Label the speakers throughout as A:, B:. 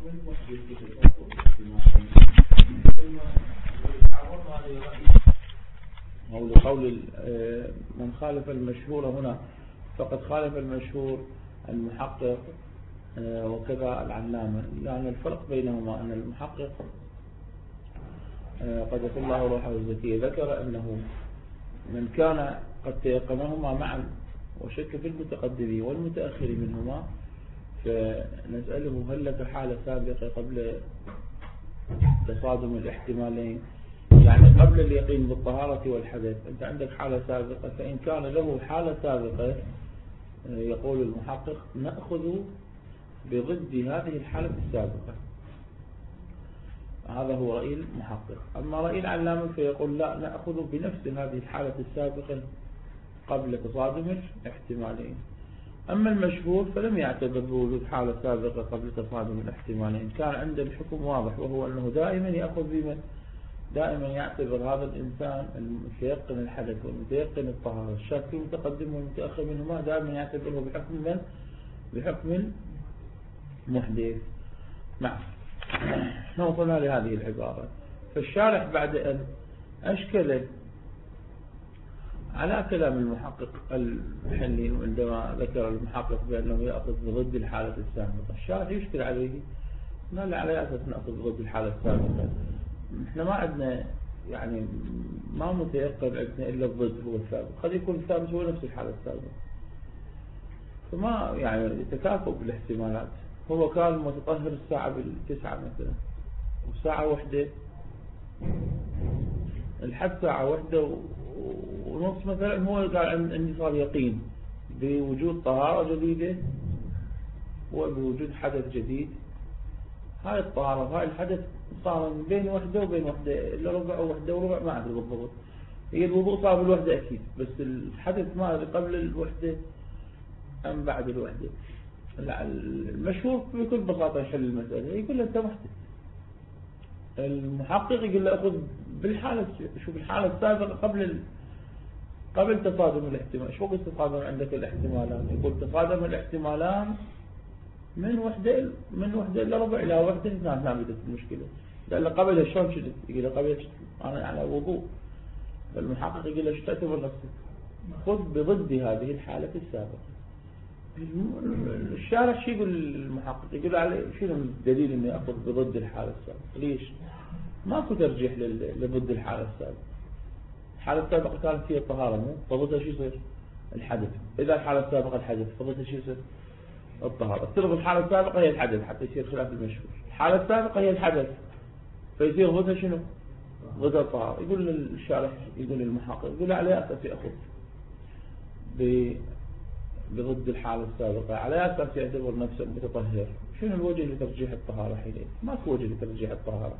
A: أو لقول من خالف المشهور هنا فقد خالف المشهور المحقق وكذا العلامة، يعني الفرق بينهما أن المحقق قدس الله روحه الزكية ذكر أنه من كان قد تيقنهما معا وشك في المتقدمين والمتأخرين منهما فنسأله هل لك حالة سابقة قبل تصادم الاحتمالين، يعني قبل اليقين بالطهارة والحدث أنت عندك حالة سابقة، فإن كان له حالة سابقة يقول المحقق نأخذ بضد هذه الحالة السابقة. هذا هو رأي المحقق. أما رأي العلامة فيقول لا، نأخذ بنفس هذه الحالة السابقة قبل تصادم الاحتمالين. أما المشهور فلم يعتبر بوجود حالة سابقة قبل تصادم الاحتمالين، كان عنده الحكم واضح، وهو أنه دائما يأخذ بمن دائما يعتبر هذا الإنسان المتيقن الحدث والمتيقن الطهارة الشاك في المتقدم والمتأخر منهما دائما يعتبره بحكم من؟ بحكم محدث. نعم، وصلنا لهذه العبارة. فالشارح بعد أن أشكل على كلام المحقق الحلي عندما ذكر المحقق بأنه يأخذ بضد الحالة السابقة، الشارح يشكل عليه قال على أساس نأخذ بضد الحالة السابقة، احنا ما عندنا يعني ما متيقن عندنا إلا الضد هو الثابت، قد يكون الثابت هو نفس الحالة السابقة، فما يعني تكافؤ بالاحتمالات. هو كان متطهر الساعة 9 مثلا وساعة 1 الحد ساعة 1:30 مثلا، هو قال عندي صار يقين بوجود طهارة جديدة وبوجود حدث جديد. هاي الطهارة وهاي الحدث صار بين 1 وبين 1 إلا ربع أو 1 وربع ما أدري بالضبط، هي الوضوء صار بال1 أكيد، بس الحدث ما أدري قبل ال1 أم بعد ال1. المشهور بكل بساطة يحل المسألة، يقول له أنت محدث. المحقق يقول له أخذ بالحالة، شوف الحالة السابقة قبل تصادم الاحتمال. شو قصة تصادم عندك الاحتمالان؟ يقول تصادم الاحتمالان من 1 إلا ربع إلى 1 هنا بدت المشكلة. قال له قبل شلون شدت؟ يقول له قبل أنا على وضوء. فالمحقق يقول له شو تعتبر نفسك؟ خذ بضد هذه الحالة السابقة. الشارح شو يقول المحقق؟ يقول عليه شنو الدليل انه ياخذ بضد الحالة السابقة؟ ليش؟ ماكو ترجيح لضد الحالة السابقة. الحالة السابقة كانت فيها الطهارة، مو فضلتها شو يصير؟ الحدث. إذا الحالة السابقة الحدث فضلتها شو يصير؟ الطهارة. تلغي الحالة السابقة هي الحدث حتى يصير خلاف المشهور. الحالة السابقة هي الحدث فيصير ضدها شنو؟ ضد الطهارة. يقول الشارح يقول المحقق يقول عليه أساس يأخذ بضد الحالة السابقة على أساس يعتبر نفسه متطهر. شنو الوجه لترجيح الطهارة حينئذ؟ ما في وجه لترجيح الطهارة.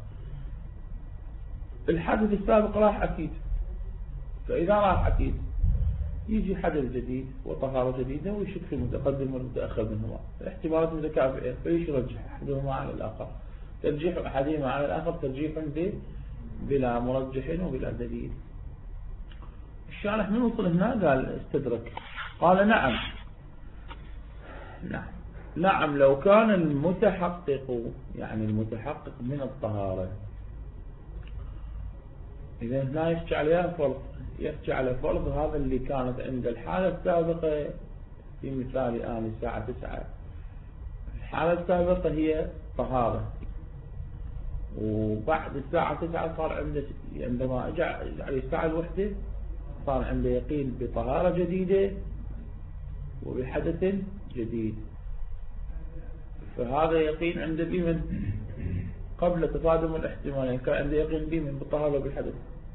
A: الحدث السابق راح أكيد، فإذا راح أكيد يجي حدث جديد وطهارة جديدة ويشك في المتقدم والمتأخر منهما، الاحتمالات متكافئة، فيش يرجح أحدهما على الآخر. ترجيح أحدهما على الآخر ترجيح بلا مرجح وبلا دليل. الشارح من وصل هنا قال استدرك، قال نعم لو كان المتحقق يعني المتحقق من الطهارة، إذا لا يحكي عليها فرض، يحكي على فرض هذا اللي كانت عند الحالة السابقة في مثال الآن الساعة 9. الحالة السابقة هي طهارة، وبعد الساعة 9 صار عنده عندما جاء على الساعة 1 صار عنده يقين بطهارة جديدة وبحدث جديد. فهذا يقين عنده بمن قبل تصادم الاحتمالين، كان عنده يقين بمن بالطهارة وبالحدث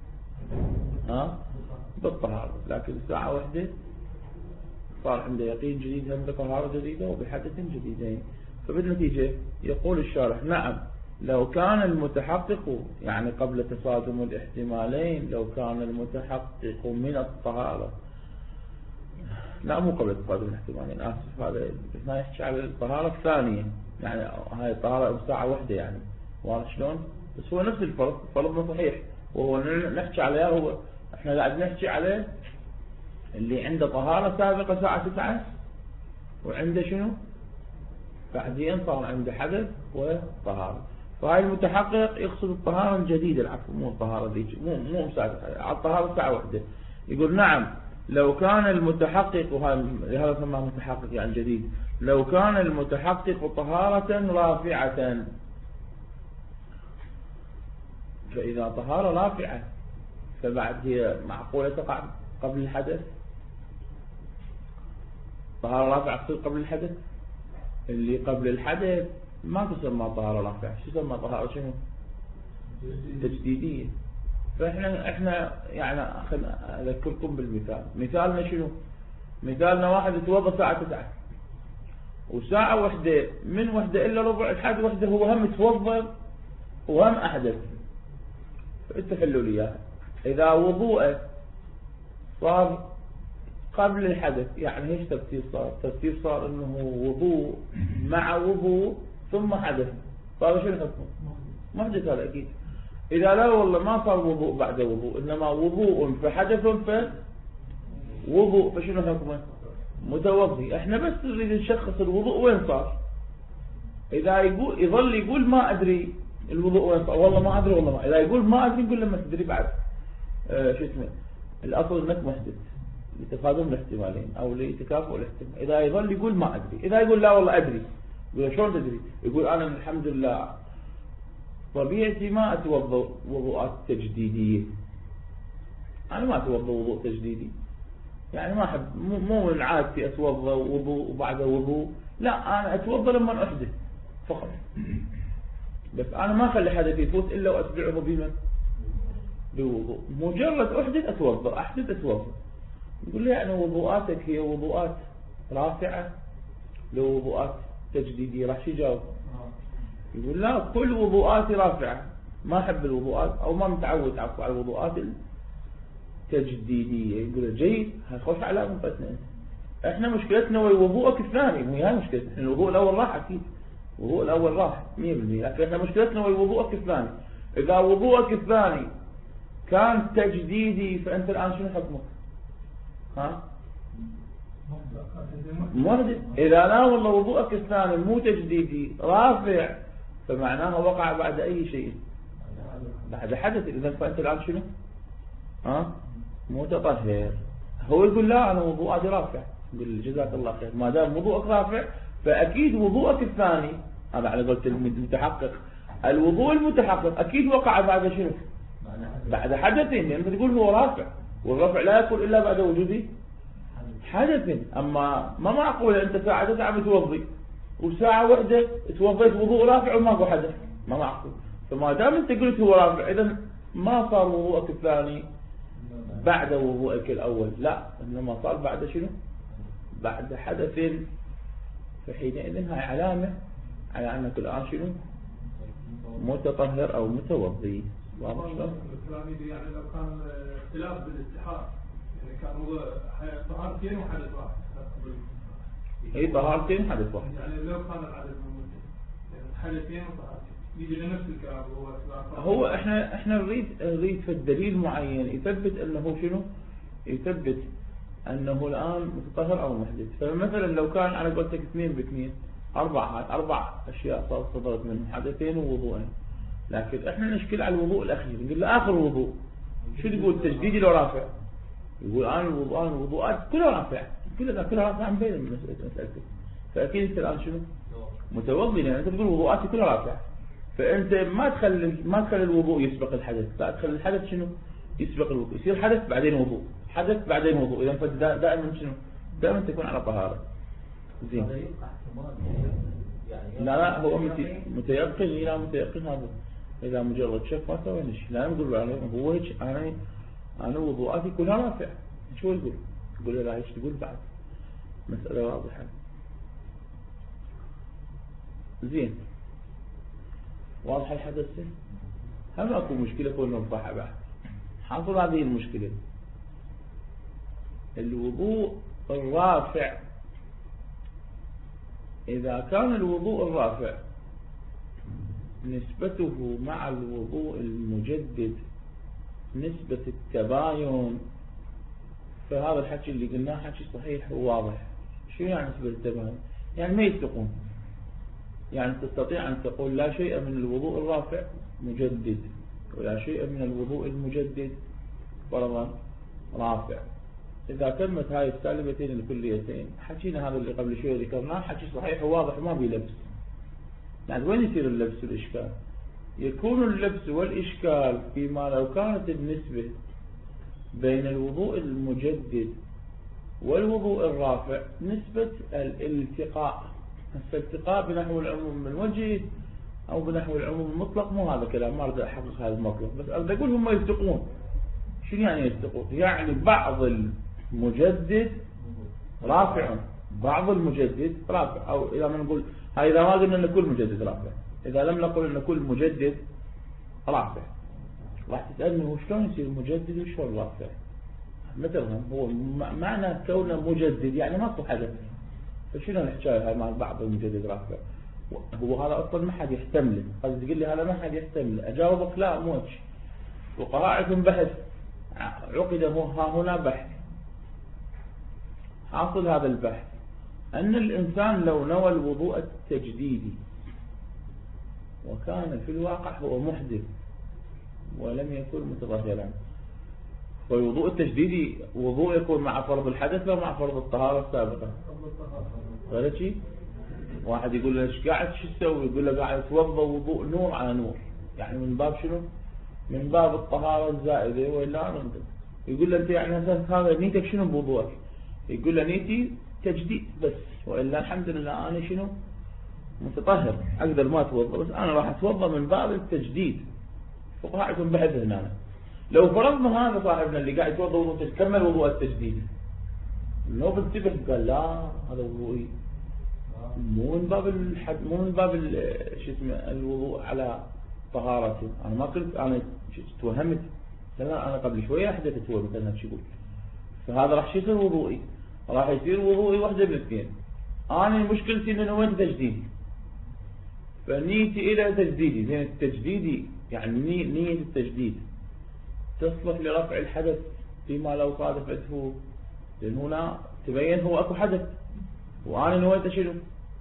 A: بالطهارة، لكن الساعة 1 صار عنده يقين جديد هم بطهارة جديدة وبحدث جديدين. فبالنتيجة يقول الشارح نعم لو كان المتحقق يعني قبل تصادم الاحتمالين، لو كان المتحقق من الطهارة، لا مو قبل تصادم الاحتمالين، آسف، هذا ما يحكي على الطهارة الثانية، يعني هاي الطهارة الساعة 1 يعني واضح شلون؟ بس هو نفس الفرض، فرضنا صحيح، وهو نحكي عليه، هو احنا قاعد نحكي عليه اللي عنده طهارة سابقة ساعة 9 وعنده شنو؟ بعدين صار عنده حدث وطهارة. فهاي المتحقق يقصد الطهارة الجديدة، العفو، مو الطهارة ذيك، مو مساعدة على الطهارة ساعة واحدة. يقول نعم لو كان المتحقق، وهذا سماه متحقق يعني جديد، لو كان المتحقق طهارة رافعة، فإذا طهارة رافعة فبعد هي معقولة تقع قبل الحدث؟ طهارة رافعة تصير قبل الحدث؟ اللي قبل الحدث ما تسمى طهارة رافعة، شو تسمى طهارة شنو؟ تجديدية. فإحنا يعني أذكركم بالمثال. مثالنا شنو؟ مثالنا واحد يتوضا الساعة 9 وساعة واحدة من واحدة إلا ربع لحد واحدة هو هم يتوضا وهم أحدث. فاتحلوا لي إياها. إذا وضوءه صار قبل الحدث يعني ايش تفسير صار؟ تفسير صار انه وضوء مع وضوء ثم حدث، صار شنو حكمه؟ محدث هذا اكيد. اذا لا والله ما صار وضوء بعد وضوء، انما وضوء فحدث فوضوء، فشنو حكمه؟ متوضي. احنا بس نريد نشخص الوضوء وين صار. اذا يظل يقول ما ادري الوضوء وين صار، والله ما ادري والله ما. اذا يقول ما ادري نقول لما تدري بعد شو اسمه، الاصل انك محدث لتفاضل الاحتمالين او لتكافؤ الاحتمال. اذا يظل يقول ما ادري، اذا يقول لا والله ادري، يقول شلون تدري؟ يقول انا الحمد لله طبيعتي ما اتوضا وضوءات تجديديه، انا ما اتوضا وضوء تجديدي، يعني ما احب، مو من عادتي اتوضا وضوء وبعد وضوء، لا انا اتوضا لما احدث فقط، بس انا ما اخلي حدث يفوت الا واتبعه بمن؟ بوضوء. مجرد احدث اتوضا، احدث اتوضا. يقول لي يعني وضوءاتك هي وضوءات رافعة لو وضوءات تجديدية؟ راح شو يجاوب؟ يقول لا كل وضوءاتي رافعة، ما أحب الوضوءات أو ما متعود عفوا على الوضوءات التجديدية. يقول جيد، هنخش على منطقتنا. احنا مشكلتنا وضوءك الثاني، مو هي مشكلتنا. الوضوء الأول راح أكيد، الوضوء الأول راح 100%، لكن احنا مشكلتنا وضوءك الثاني. إذا وضوءك الثاني كان تجديدي فأنت الآن شنو حكمك؟ ها؟ محدث. إذا لا والله وضوءك الثاني مو تجديدي رافع فمعناها وقع بعد أي شيء، بعد حدث. إذا فأنت الآن شنو؟ ها؟ متطهر. هو يقول لا أنا وضوءاتي رافع. يقول جزاك الله خير، ما دام وضوءك رافع فأكيد وضوءك الثاني، هذا على قولة المتحقق، الوضوء المتحقق أكيد وقع بعد شنو؟ بعد حدثين، لأنه تقول هو رافع، والرفع لا يكون إلا بعد وجود حدث. أما ما معقول أنت ساعة 9 متوضي وساعة واحدة توضيت وضوء رافع وماكو حدث، ما معقول. فما دام أنت قلت هو رافع إذن ما صار وضوءك الثاني بعد وضوءك الأول، لا، إنما صار بعد شنو؟ بعد حدث. فحينئذ هاي علامة على أنك الآن شنو؟ متطهر أو متوضي. واضح شلون؟
B: يعني لو كان اختلاف بالاستحاضة، يعني كان هو طهارتين وحدث واحد.
A: اي طهارتين وحدث واحد.
B: يعني لو كان العدد موجود، يعني حدثين وطهارتين، يجي لنفس الكلام.
A: هو احنا نريد في الدليل معين يثبت انه شنو؟ يثبت انه الان متطهر او محدث. فمثلا لو كان على قولتك 2 ب2 4 اشياء صدرت منهم، حدثين ووضوءين، لكن احنا نشكل على الوضوء الاخير، نقول له اخر وضوء شو يقول؟ تجديدي لو رافع؟ يقول انا الوضوءات كلها رافعه، كلها رافعه عن بين مسألتك. فاكيد انت الان شنو؟ متوضي، لان انت تقول وضوءاتي كلها رافعه. فانت ما تخلي الوضوء يسبق الحدث، لا، تخلي الحدث شنو؟ يسبق الوضوء، يصير حدث بعدين وضوء، حدث بعدين وضوء. اذا فانت دائما شنو؟ دائما تكون على طهاره. زين. لا هو متيقن. لا متيقن هذا إذا مجرد شك ما سوينا شيء، لا نقول عليه هو هيك. أنا وضوءاتي كلها رافع. شو يقول؟ يقول لا، ايش تقول بعد؟ مسألة واضحة. زين، واضح الحدث. هم اكو مشكلة كلنا نصحح بعد. حصل هذه المشكلة. الوضوء الرافع، إذا كان الوضوء الرافع نسبته مع الوضوء المجدد نسبة التباين، فهذا الحكي اللي قلناه حكي صحيح وواضح. شو يعني نسبة التباين؟ يعني ما يتفقون. يعني تستطيع أن تقول لا شيء من الوضوء الرافع مجدد ولا شيء من الوضوء المجدد فرضا رافع. إذا تمت هاي السالبتين الكليتين، حكينا هذا اللي قبل شوي ذكرناه حكي صحيح وواضح ما بي لبس. يعني وين يصير اللبس والإشكال؟ يكون اللبس والإشكال فيما لو كانت النسبة بين الوضوء المجدد والوضوء الرافع نسبة الالتقاء. الالتقاء بنحو العموم من وجه أو بنحو العموم المطلق، مو هذا كلام، ما أريد أحقق هذا المطلق، بس أريد أقول هم يلتقون. شنو يعني يلتقون؟ يعني بعض المجدد رافع، بعض المجدد رافع، أو إذا ما نقول هاي إذا ما قلنا أن كل مجدد رافع، إذا لم نقل أن كل مجدد رافع راح تسألني هو شلون يصير مجدد وشلون رافع؟ مثلا هو معنى كونه مجدد يعني ما صح حدث، فشنو الحكاية هاي مع بعض المجدد رافع؟ هو هذا أصلا ما حد يحتمله. قد تقول لي هذا ما حد يحتمله، أجاوبك لا مو هيك. وقراءة بحث عقد ها هنا بحث، حاصل هذا البحث أن الإنسان لو نوى الوضوء التجديدي وكان في الواقع هو محدث ولم يكن متطهرا، والوضوء التجديدي وضوء يكون مع فرض الحدث لا مع فرض الطهارة السابقة. غير شيء واحد يقول له ايش قاعد شو تسوي؟ يقول له قاعد اتوضا وضوء نور على نور، يعني من باب شنو؟ من باب الطهارة الزائدة. ولا يقول له انت يعني هذا نيتك شنو بوضوءك؟ يقول له نيتي تجديد بس، وإلا الحمد لله أنا شنو متطهر أقدر ما أتوضأ، بس أنا راح أتوضأ من باب التجديد. فقهاء يكون بحث هنا. لو فرضنا هذا صاحبنا اللي قاعد يتوضأ وضوء كمل وضوء التجديد، لو بنتبه قال لا هذا وضوئي مو من باب مو من باب شو اسمه الوضوء على طهارته. أنا ما قلت، أنا توهمت، لا أنا قبل شوية أحدثت هو مثلا شو يقول، فهذا راح يصير وضوئي، راح يصير وضوئي واحدة من الاثنين. أنا مشكلتي إنه وين تجديدي، فنيتي إلى تجديدي. زين التجديدي يعني نية التجديد تصلح لرفع الحدث فيما لو صادفته، لأن هنا تبين هو أكو حدث وأنا نويت شنو،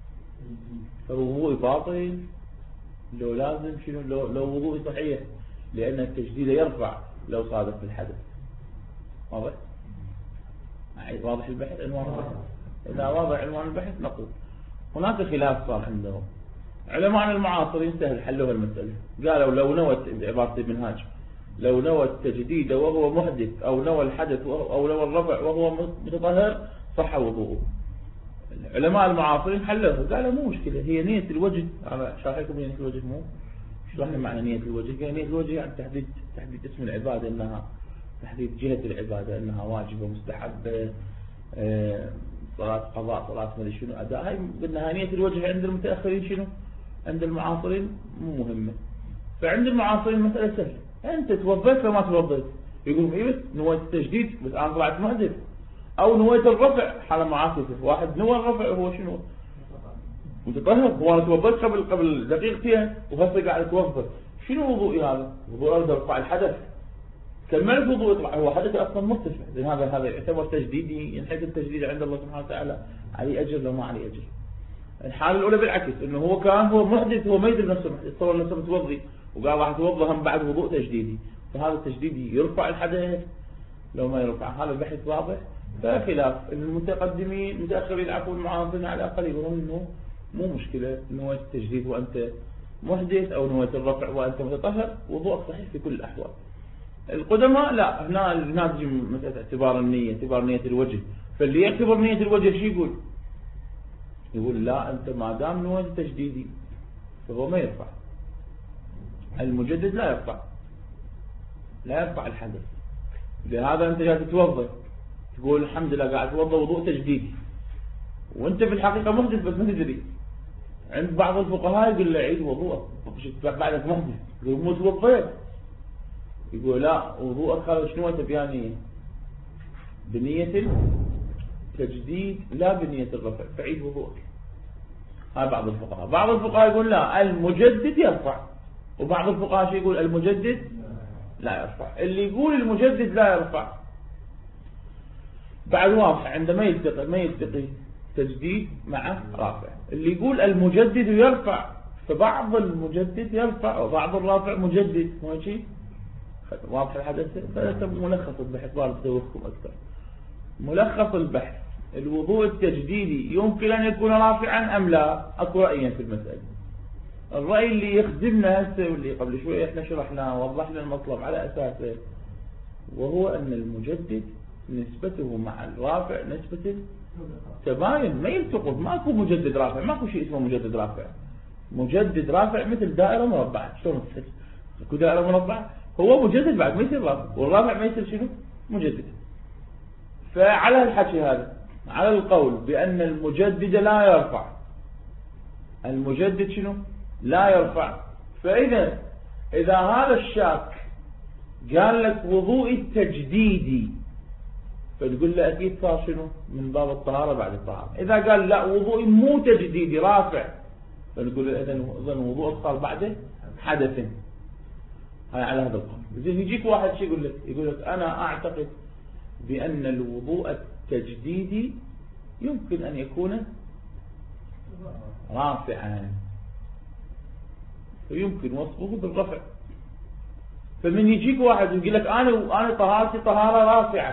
A: فوضوئي باطل لو لازم شنو لو وضوئي صحيح، لأن التجديد يرفع لو صادف الحدث. واضح؟ واضح البحث عنوان البحث؟ إذا واضح عنوان البحث نقول هناك خلاف صار عندهم علماء المعاصرين، سهل حلوا المسألة. قالوا لو نوت بعبارة المنهاج لو نوى التجديد وهو محدث أو نوى الحدث أو نوى الرفع وهو متطهر صح وضوءه. العلماء المعاصرين حلوه، قالوا مو مشكلة، هي نية الوجه. أنا شارحكم نية الوجه مو شرحنا معنى نية الوجه. قال نية الوجه يعني تحديد اسم العبادة، إنها تحديد جهة العبادة، إنها واجبة مستحبة، صلاة قضاء، صلاة مدري شنو أداء. هاي قلنا نية الوجه عند المتأخرين شنو، عند المعاصرين مو مهمة. فعند المعاصرين مسألة سهلة، أنت توضيت وما توضيت، يقولون إيه بس نويت التجديد بس أنا طلعت محدث، أو نويت الرفع حالة معاكسة. واحد نوى الرفع هو شنو متطهر، هو أنا توضيت قبل دقيقتين وهسه قاعد أتوضى، شنو وضوئي هذا؟ وضوء أريد أرفع الحدث، كملت وضوء يطلع هو حدث أصلا مرتفع، لأن هذا يعتبر تجديدي. ينحط التجديد عند الله سبحانه وتعالى عليه أجر لو ما عليه أجر. الحالة الأولى بالعكس، إنه هو محدث، هو ما يدري نفسه محدث، يتصور نفسه متوضي وقال راح أتوضى هم بعد وضوء تجديدي، فهذا التجديدي يرفع الحدث لو ما يرفع. هذا البحث واضح. فخلاف المتقدمين المتأخرين عفوا المعاصرين على الأقل يقولون إنه مو مشكلة نويت التجديد وأنت محدث أو نويت الرفع وأنت متطهر وضوءك صحيح في كل الأحوال. القدماء لا، هنا تجي مسألة اعتبار النية، اعتبار نية الوجه. فاللي يعتبر نية الوجه شو يقول لا أنت ما دام نويت تجديدي فهو ما يرفع. المجدد لا يرفع الحدث. لهذا أنت جاي تتوضى تقول الحمد لله قاعد أتوضى وضوء تجديدي وأنت في الحقيقة محدث بس ما تدري. عند بعض الفقهاء يقول له عيد وضوءك بعدك محدث، يقول مو توضيت، يقول لا وضوءك هذا شنو تبياني بنية التجديد لا بنية الرفع، فعيد وضوءك. هذا بعض الفقهاء. بعض الفقهاء يقول لا المجدد يرفع، وبعض الفقهاء يقول المجدد لا يرفع. اللي يقول المجدد لا يرفع بعد واضح عندما يلتقي تجديد مع رافع. اللي يقول المجدد يرفع، فبعض المجدد يرفع وبعض الرافع مجدد، مو شيء واضح الحدث. هذا ملخص البحث، بارد توفكم أكثر. ملخص البحث: الوضوء التجديدي يمكن أن يكون رافعا أم لا؟ أكو رأيين في المسألة. الرأي اللي يخدمنا هسه واللي قبل شوي احنا شرحناه ووضحنا المطلب على أساسه، وهو أن المجدد نسبته مع الرافع نسبة تباين، ما يلتقط. ماكو مجدد رافع، ماكو شيء اسمه مجدد رافع. مجدد رافع مثل دائرة مربعة. شلون تصير اكو دائرة مربعة؟ هو مجدد بعد ما يصير رافع، والرافع ما يصير شنو؟ مجدد. فعلى الحكي هذا، على القول بأن المجدد لا يرفع، المجدد شنو؟ لا يرفع. إذا هذا الشاك قال لك وضوء التجديدي، فتقول له أكيد صار شنو؟ من باب الطهارة بعد الطهارة. إذا قال لا وضوء مو تجديدي رافع، فنقول له إذن وضوء صار بعده حدث. هاي على هذا القول. زين يجيك واحد شيء يقول لك أنا أعتقد بأن الوضوء التجديدي يمكن أن يكون رافعا، ويمكن وصفه بالرفع. فمن يجيك واحد يقول لك أنا طهارتي طهارة رافعة،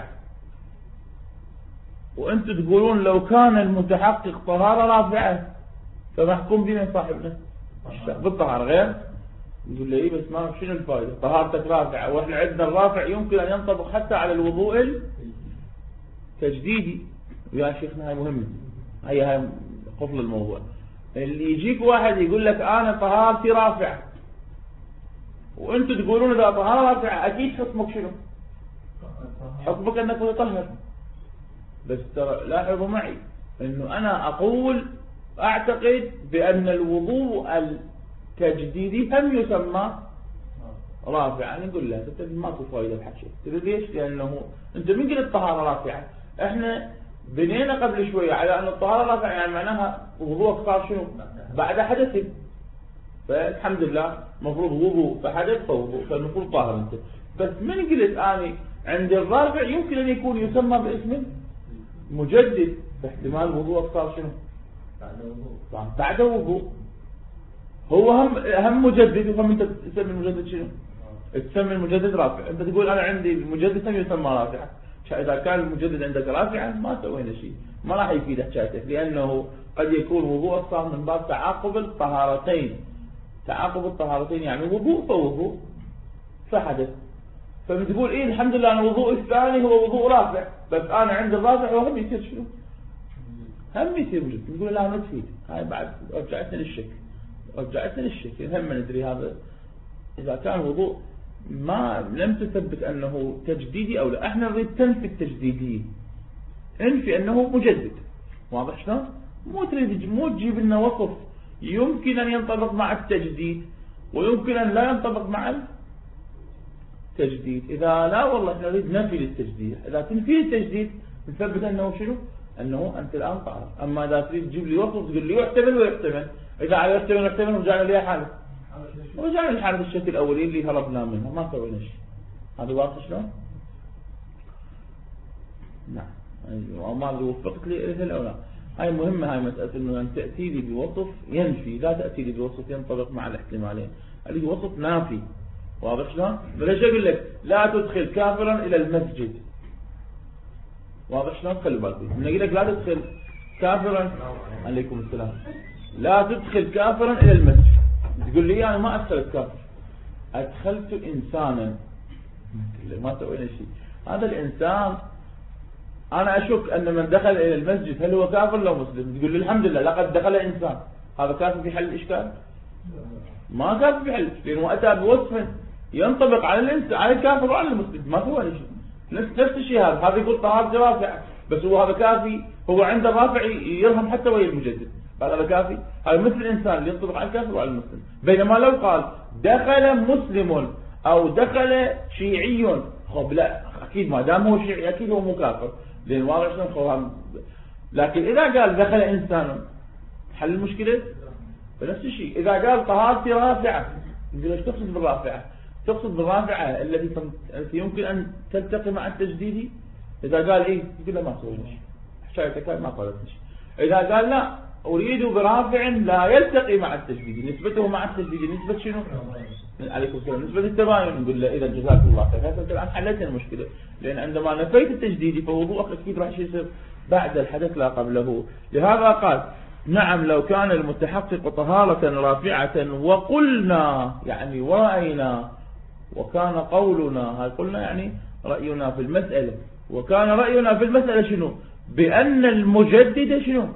A: وأنتم تقولون لو كان المتحقق طهارة رافعة فمحكوم بمن صاحبنا بالطهارة غير. يقول لي بس ما شنو الفائدة؟ طهارتك رافعة وإحنا عندنا الرافع يمكن أن ينطبق حتى على الوضوء التجديدي. يا شيخنا هاي مهمة، هاي قفل الموضوع. اللي يجيك واحد يقول لك أنا طهارتي رافعة، وأنتم تقولون إذا طهارة رافعة أكيد حكمك شنو؟ حكمك أنك متطهر. بس ترى لاحظوا معي أنه أنا أقول أعتقد بأن الوضوء التجديدي هم يسمى رافعا. نقول له ماكو فايدة الحكي. تدري ليش؟ لأنه أنت من قلت طهارة رافعة؟ إحنا بنينا قبل شوية على أن الطهارة رافعة يعني معناها وضوءك صار شنو؟ بعد حدث. فالحمد لله مفروض وضوء فحدث فوضوء، فالمفروض طاهر أنت. بس من قلت أنا عند الرافع يمكن أن يكون يسمى باسم مجدد، فاحتمال وضوءك صار شنو؟ بعد وضوء. هو هم مجدد، وهم انت تسمي المجدد شنو؟ تسمي المجدد رافع. انت تقول انا عندي المجدد هم يسمى رافعا. اذا كان المجدد عندك رافعا ما سوينا شيء، ما راح يفيد حكايتك، لانه قد يكون وضوءك صار من باب تعاقب الطهارتين. تعاقب الطهارتين يعني وضوء فوضوء فحدث. فبتقول ايه الحمد لله انا وضوء الثاني هو وضوء رافع، بس انا عند الرافع هو هم يصير شنو؟ هم يصير مجدد. نقول لا ما تفيد. هاي بعد رجعتنا للشك. هم ندري هذا إذا كان وضوء ما لم تثبت أنه تجديدي أو لا. احنا نريد تنفي التجديدية، انفي أنه مجدد. واضح شلون؟ مو تجيب لنا وصف يمكن أن ينطبق مع التجديد ويمكن أن لا ينطبق مع التجديد. إذا لا والله احنا نريد نفي للتجديد. إذا تنفي التجديد نثبت أنه شنو؟ أنه أنت الآن طاهر. أما إذا تريد تجيب لي وصف تقول لي يحتمل ويحتمل، إذا على يحتمل رجعنا ليه حالة، ورجعنا لحالة الشكل الأولي اللي هربنا منها ما سوينا شيء. هذا واضح شلون؟ نعم. وما أدري وفقت لي إليه أو لا. هاي مهمة، هاي مسألة إنه أن تأتي لي بوصف ينفي، لا تأتي لي بوصف ينطبق مع الاحتمالين. هذه وصف نافي. واضح شلون؟ بلاش أقول لك لا تدخل كافرا إلى المسجد. واضح شلون؟ خلي بالك من أقول لك لا تدخل كافرا، عليكم السلام، لا تدخل كافرا إلى المسجد. تقول لي أنا ما أدخلت كافر، أدخلت إنسانا. ما سوينا شيء. هذا الإنسان أنا أشك أن من دخل إلى المسجد هل هو كافر لو مسلم؟ تقول لي الحمد لله لقد دخل إنسان. هذا كافر في حل الإشكال؟ ما كافر في حل، لأنه أتى بوصف ينطبق على الكافر وعلى المسلم. ما سوينا شيء. نفس الشيء هذا يقول طهارة رافع، بس هو هذا كافي. هو عند الرافع يرهم حتى ويا المجدد. هذا كافي. هذا مثل الإنسان اللي ينطبق على الكافر وعلى المسلم. بينما لو قال دخل مسلم أو دخل شيعي، خب لا أكيد ما دام هو شيعي أكيد هو مو كافر، لأن واضح شلون خوام. لكن إذا قال دخل إنسان حل المشكلة. فنفس الشيء إذا قال طهارتي رافعة، يقول ايش تقصد بالرافعة؟ تقصد بالرافعة التي يمكن أن تلتقي مع التجديدي. إذا قال إيه يقول له ما سوينا شيء، حكايتك ما قالت شيء. إذا قال لا أريد برافع لا يلتقي مع التجديد، نسبته مع التجديد نسبة شنو؟ عليكم السلام، نسبة التباين. نقول له إذا جزاك الله خير، هذا الآن حلت المشكلة، لأن عندما نفيت التجديد فوضوءك أكيد راح يصير بعد الحدث لا قبله. لهذا قال نعم لو كان المتحقق طهارة رافعة وقلنا يعني ورأينا، وكان قولنا، هاي قلنا يعني رأينا في المسألة، وكان رأينا في المسألة شنو؟ بأن المجدد شنو؟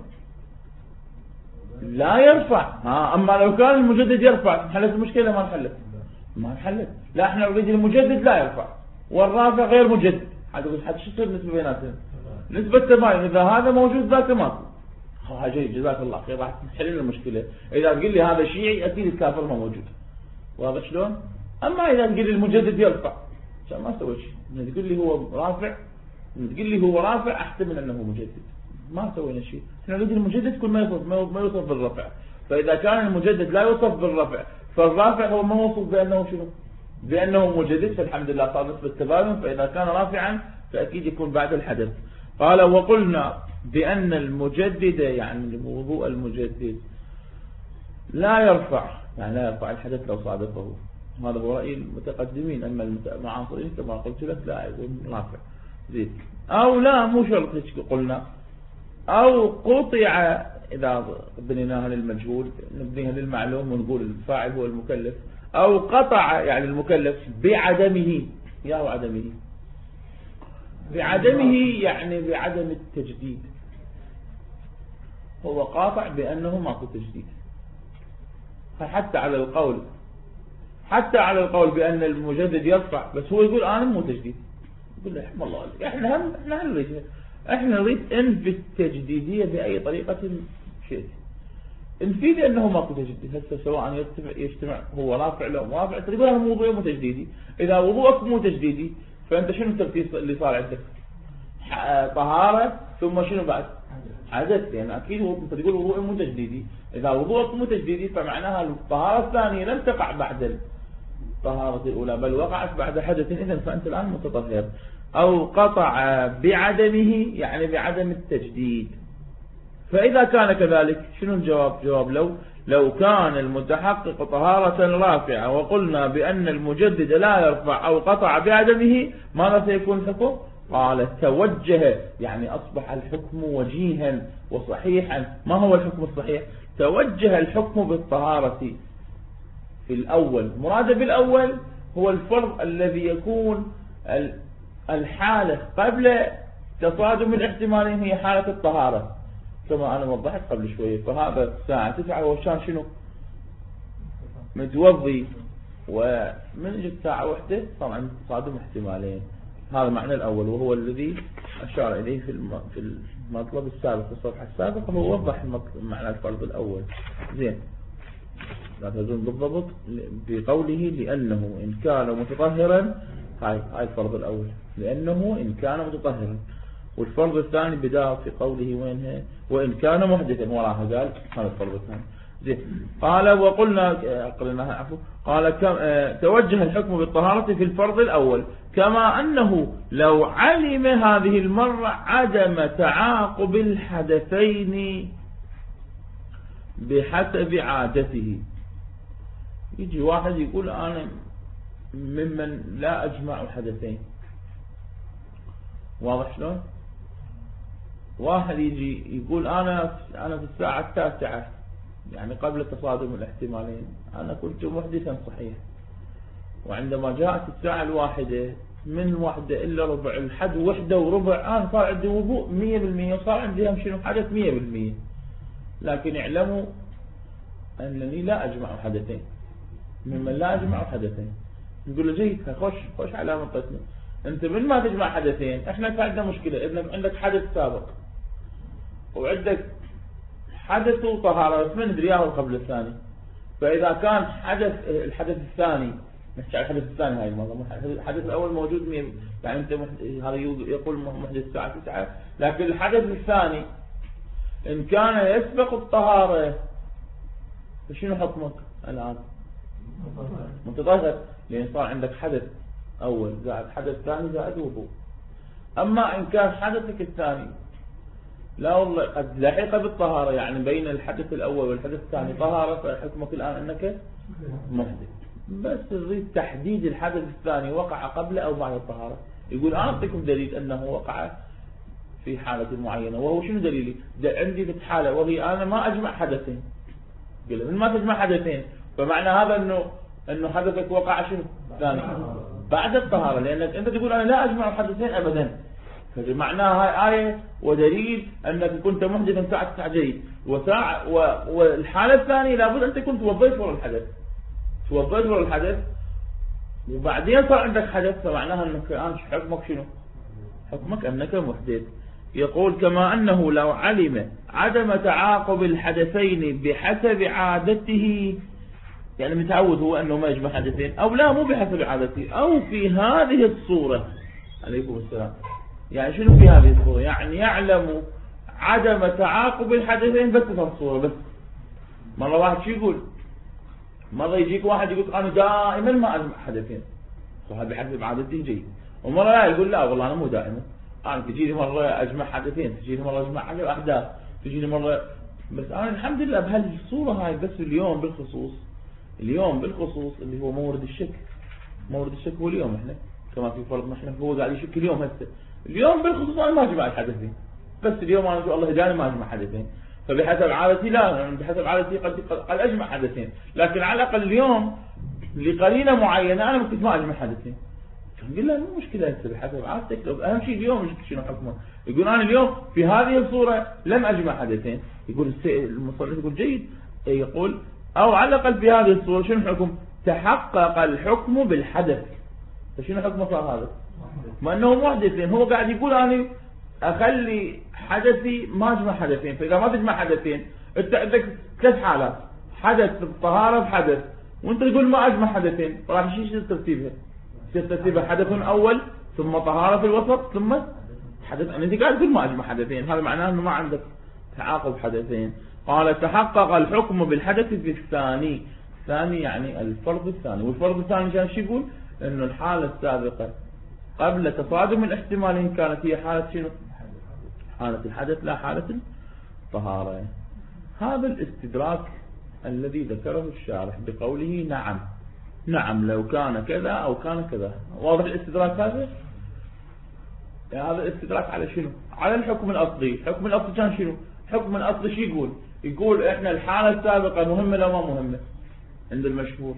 A: لا يرفع. أما لو كان المجدد يرفع حلت المشكلة؟ ما انحلت، ما انحلت. لا احنا نريد المجدد لا يرفع والرافع غير مجدد. حتى شو تصير نسبة بيناتهم؟ نسبة تباين. إذا هذا موجود ذاك ماكو. جيد جزاك الله خير، راح تحل المشكلة. إذا تقول لي هذا شيعي أكيد الكافر ما موجود، واضح شلون؟ أما إذا تقول لي المجدد يرفع عشان ما سوي شيء، تقول لي هو رافع، تقول لي هو رافع أحتمل أنه مجدد، ما سوينا شيء. احنا نريد المجدد كل ما يوصف بالرفع. فإذا كان المجدد لا يوصف بالرفع فالرافع هو ما موصف بأنه شنو؟ بأنه مجدد، فالحمد لله صار نسبة تباين. فإذا كان رافعا فأكيد يكون بعد الحدث. قال وقلنا بأن المجدد يعني وضوء المجدد لا يرفع، يعني لا يرفع الحدث لو صادفه. هذا هو رأي المتقدمين. أما المعاصرين كما قلت لك لا يكون رافع زين. أو لا مو شرط قلنا، أو قطع، إذا بنيناها للمجهول نبنيها للمعلوم ونقول الفاعل هو المكلف، أو قطع يعني المكلف بعدمه، يا عدمه، بعدمه يعني بعدم التجديد. هو قاطع بأنه ماكو تجديد. حتى على القول بأن المجدد يرفع، بس هو يقول أنا مو تجديد. يقول له رحم الله عليك، احنا نريد انفي التجديدية بأي طريقة شئت، انفي لأنه ماكو تجديد. هسه سواء يجتمع هو رافع لو مو رافع، تقول هذا موضوع مو تجديدي. إذا وضوءك مو تجديدي فأنت شنو الترتيب اللي صار عندك؟ طهارة ثم شنو بعد؟ حدث. يعني أكيد أنت تقول وضوء مو تجديدي. إذا وضوءك مو تجديدي فمعناها الطهارة الثانية لم تقع بعد الطهارة الأولى بل وقعت بعد حدث، إذن فأنت الآن متطهر. أو قطع بعدمه يعني بعدم التجديد. فإذا كان كذلك شنو الجواب؟ جواب لو كان المتحقق طهارة رافعة وقلنا بأن المجدد لا يرفع أو قطع بعدمه، ماذا سيكون الحكم؟ قال توجه، يعني أصبح الحكم وجيها وصحيحا. ما هو الحكم الصحيح؟ توجه الحكم بالطهارة في الأول. مراد بالأول هو الفرض الذي يكون الحالة قبل تصادم الاحتمالين هي حالة الطهارة كما أنا وضحت قبل شوية. فهذا الساعة 9 وشان شنو متوضي، ومن جت ساعة واحدة صار عند تصادم احتمالين. هذا معنى الأول، وهو الذي أشار إليه في المطلب السابق في الصفحة السابقة. هو وضح معنى الفرض الأول. زين، لا تزول بالضبط بقوله لأنه إن كان متطهرا. هاي الفرض الأول، لأنه إن كان متطهرا. والفرض الثاني بدأ في قوله وينها وإن كان محدثا، وراها قال هذا الفرض الثاني. زين، قال وقلنا عفوا، قال توجه الحكم بالطهارة في الفرض الأول، كما أنه لو علم هذه المرة عدم تعاقب الحدثين بحسب عادته. يجي واحد يقول أنا ممن لا أجمع حدثين، واضح شلون؟ واحد يجي يقول أنا في الساعة 9 يعني قبل تصادم الاحتمالين أنا كنت محدثا صحيح، وعندما جاءت الساعة 1 من 1 إلا ربع الحد 1 وربع أنا صار عندي وضوء 100%، وصار عندي هم شنو حدث 100%. لكن اعلموا أنني لا أجمع حدثين، ممن لا أجمع حدثين. نقول له جيد، خوش على منطقتنا. أنت من ما تجمع حدثين إحنا عندنا مشكلة. إذن عندك حدث سابق وعندك حدث وطهارة، بس ما ندري قبل الثاني. فإذا كان الحدث الثاني، نحكي على الحدث الثاني هاي المرة، الحدث الأول موجود 100، يعني أنت هذا يقول محدث الساعة 9، لكن الحدث الثاني إن كان يسبق الطهارة فشنو حكمك الآن؟ متطهر، لأن صار عندك حدث أول زائد حدث ثاني زائد وضوء. أما إن كان حدثك الثاني لا والله قد لحق بالطهارة، يعني بين الحدث الأول والحدث الثاني طهارة، فحكمك الآن أنك محدث. بس تريد تحديد الحدث الثاني وقع قبل أو بعد الطهارة. يقول أنا أعطيكم دليل أنه وقع في حالة معينة، وهو شنو دليلي؟ عندي في حالة وهي أنا ما أجمع حدثين. قل ما تجمع حدثين فمعنى هذا أنه حدثك وقع شنو ثاني بعد الطهارة، لأنك أنت تقول أنا لا أجمع حدثين أبدا، فمعناها هاي آية ودليل أنك كنت محدثا ساعة جيد والحالة الثانية لابد أن تكون توضيت وراء الحدث وبعدين صار عندك حدث، فمعناها أنك الآن حكمك شنو؟ حكمك أنك محدث. يقول كما أنه لو علم عدم تعاقب الحدثين بحسب عادته، يعني متعود هو أنه ما يجمع حدثين، أو لا مو بحسب عادته، أو في هذه الصورة عليكم السلام. يعني شنو في هذه الصورة؟ يعني يعلم عدم تعاقب الحدثين بس في الصورة بس. مرة واحد شو يقول؟ مرة يجيك واحد يقول أنا دائما ما أجمع حدثين، وهذا بحسب عادته جيد. ومرة لا يقول لا والله أنا مو دائما، أنا تجيني مرة أجمع حدثين، تجيني مرة أجمع أحداث، تجيني مرة. بس أنا الحمد لله بهالصورة هاي بس اليوم بالخصوص اللي هو مورد الشك هو اليوم احنا كما في فرض احنا هو قاعد يشك اليوم هسه. اليوم بالخصوص أنا ما أجمع الحدثين، بس اليوم أنا شو الله هداني ما أجمع حدثين، فبحسب عادتي لا، بحسب عادتي قد أجمع حدثين، لكن على الأقل اليوم لقرينة معينة أنا ممكن ما أجمع حدثين. نقول له مو مشكلة هسه بحسب عادتك، أهم شيء اليوم شنو حكمه. يقول أنا اليوم في هذه الصورة لم أجمع حدثين. يقول المصنف يقول جيد، يقول أو على الأقل في هذه الصورة شنو حكم؟ تحقق الحكم بالحدث. فشنو حكمه صار هذا؟ ما أنه محدث، لأن هو قاعد يقول أنا أخلي حدثي ما أجمع حدثين. فإذا ما تجمع حدثين أنت عندك 3 حالات، حدث الطهارة بحدث، وأنت تقول ما أجمع حدثين، راح يصير ترتيبها حدث أول ثم طهارة في الوسط ثم حدث. أنت قاعد تقول ما أجمع حدثين، هذا معناه أنه ما عندك تعاقب حدثين. قال تحقق الحكم بالحدث في الثاني يعني الفرض الثاني. والفرض الثاني كان شو يقول؟ انه الحالة السابقة قبل تصادم الاحتمالين كانت هي حالة شنو؟ حالة الحدث لا حالة الطهارة. هذا الاستدراك الذي ذكره الشارح بقوله نعم لو كان كذا او كان كذا. واضح الاستدراك هذا؟ هذا الاستدراك على شنو؟ على الحكم الاصلي. الحكم الاصلي كان شنو؟ الحكم الاصلي شو يقول احنا الحالة السابقة مهمة لو ما مهمة عند المشهور،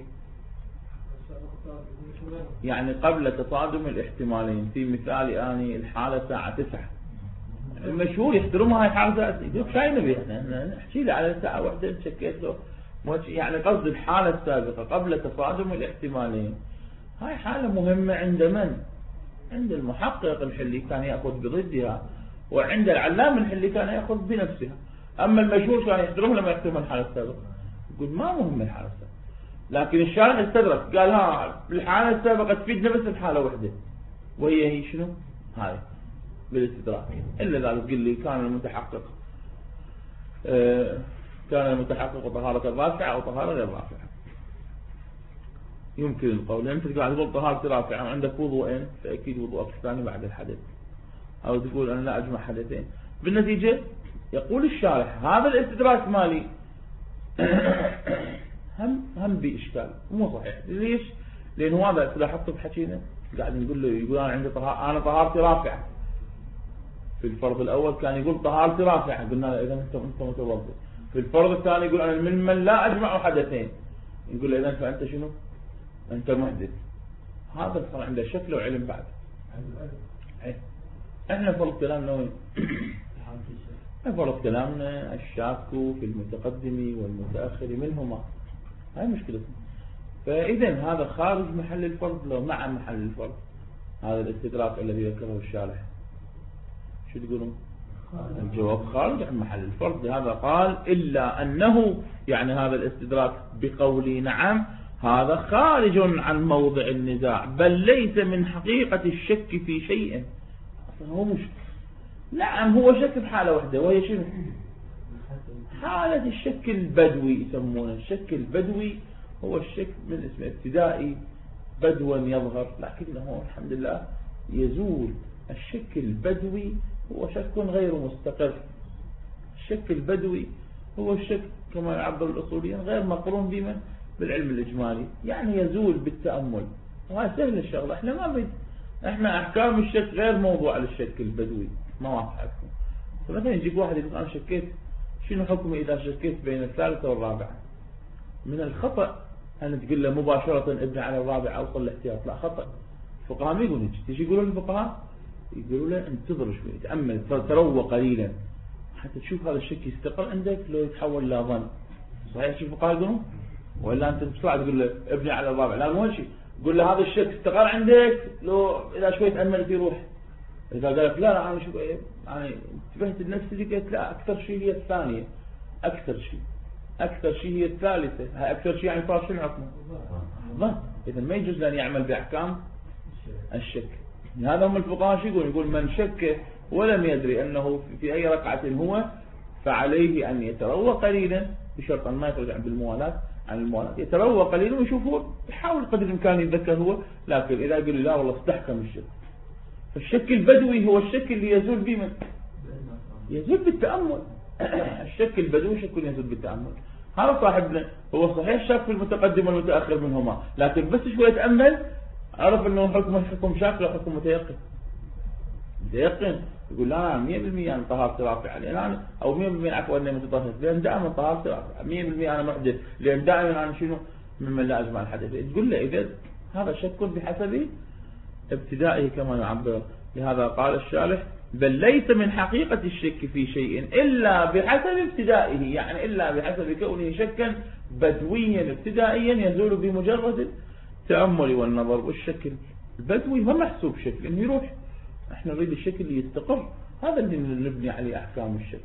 A: يعني قبل تصادم الاحتمالين. في مثال اني الحالة الساعة 9، المشهور يحترمها هاي الحالة الساعة 9، يقول شاي نبي احنا نحكي له على الساعة 1 شكيت له، يعني قصد الحالة السابقة قبل تصادم الاحتمالين هاي حالة مهمة عند من؟ عند المحقق الحلي كان يأخذ بضدها، وعند العلام الحلي كان يأخذ بنفسها. أما المشهور كان يحترمها لما يحترم الحالة السابقة، يقول ما مهم الحالة السابقة. لكن الشارح استدرك قال الحالة السابقة تفيدنا بس الحالة واحدة، وهي شنو؟ هاي بالاستدراك. إلا ذلك قل لي كان المتحقق طهارة رافعة أو طهارة غير رافعة. يمكن القول يعني انت قاعد تقول طهارة رافعة وعندك وضوءين، فأكيد وضوءك الثاني بعد الحدث، أو تقول أنا لا أجمع حدثين. بالنتيجة يقول الشارح هذا الاستدراك مالي هم بإشكال مو صحيح. ليش؟ لأنه هذا لاحظته بحكينا قاعد نقول له يقول أنا عندي أنا طهارتي رافعة. في الفرض الأول كان يقول طهارتي رافعة، قلنا له إذا أنت متوضئ. في الفرض الثاني يقول أنا ممن لا أجمع حدثين، يقول له إذا فأنت شنو؟ أنت محدث. هذا صار عنده شكل وعلم بعد. احنا فرض كلامنا وين؟ فرض كلامنا الشاك في المتقدم والمتأخر منهما، هاي مشكلتنا. فإذا هذا خارج محل الفرض لو مع محل الفرض. هذا الاستدراك الذي ذكره الشارح شو تقولون؟ الجواب خارج عن محل الفرض. لهذا قال إلا أنه يعني هذا الاستدراك بقولي نعم هذا خارج عن موضع النزاع، بل ليس من حقيقة الشك في شيء. هو مش نعم هو شك بحالة واحدة، وهي شنو؟ حالة الشك البدوي يسمونه. الشك البدوي هو الشك من اسم ابتدائي بدوا يظهر، لكنه الحمد لله يزول. الشك البدوي هو شك غير مستقر، الشك البدوي هو الشك كما يعبر الأصوليين غير مقرون بمن بالعلم الإجمالي، يعني يزول بالتأمل. وهذا سهل الشغلة. احنا أحكام الشك غير موضوع للشك البدوي، ما واضحكم. فمثلا يجيك واحد يقول أنا شكيت، شنو حكمي إذا شكيت بين الثالثة والرابعة؟ من الخطأ أن تقول له مباشرة ابني على الرابعة أوصل الاحتياط، لا، خطأ. الفقهاء ما يقولون ايش يقولون الفقهاء؟ يقولوا له انتظر شوي، تأمل، تروى قليلا حتى تشوف هذا الشك يستقر عندك لو يتحول لا ظن. صحيح شو الفقهاء يقولون؟ ولا أنت بسرعة تقول له ابني على الرابعة؟ لا، مو شيء، قول له هذا الشك استقر عندك لو إذا شوي تأمل في روح. إذا قال لك لا أنا شوف يعني انتبهت لنفسي لقيت لا، أكثر شيء هي الثانية، أكثر شيء هي الثالثة، هاي أكثر شيء يعني صار شنو حكمه؟ ظن. إذا ما يجوز لأن يعمل بأحكام الشك. هذا هم الفقهاء شو يقول من شك ولم يدري أنه في أي ركعة هو فعليه أن يتروى قليلا، بشرط أن ما يرجع بالموالاة عن الموالاة، يتروى قليلا ويشوفه، يحاول قدر الإمكان يتذكر هو. لكن إذا قال لا والله استحكم الشك، فالشك البدوي هو الشك اللي يزول به يزول بالتأمل. الشك البدوي شك يزول بالتأمل. هذا صاحبنا هو صحيح شك في المتقدم والمتأخر منهما، لكن بس شوية يتأمل عرف أنه حكم شاك ولا حكم متيقن. يقول لا 100% أنا طهارتي رافعة، لأن أو 100% عفوا أني متطهر، لأن دائما طهارتي رافعة، 100% أنا محدث، لأن دائما أنا شنو ممن لا أجمع الحدث. تقول له إذا هذا شك بحسب ابتدائه كما يعبر. لهذا قال الشارح بل ليس من حقيقة الشك في شيء إلا بحسب ابتدائه، يعني إلا بحسب كونه شكا بدويا ابتدائيا يزول بمجرد التأمل والنظر. والشك البدوي ما محسوب شك، إنه يروح. احنا نريد الشك اللي يستقر، هذا اللي نبني عليه أحكام الشك.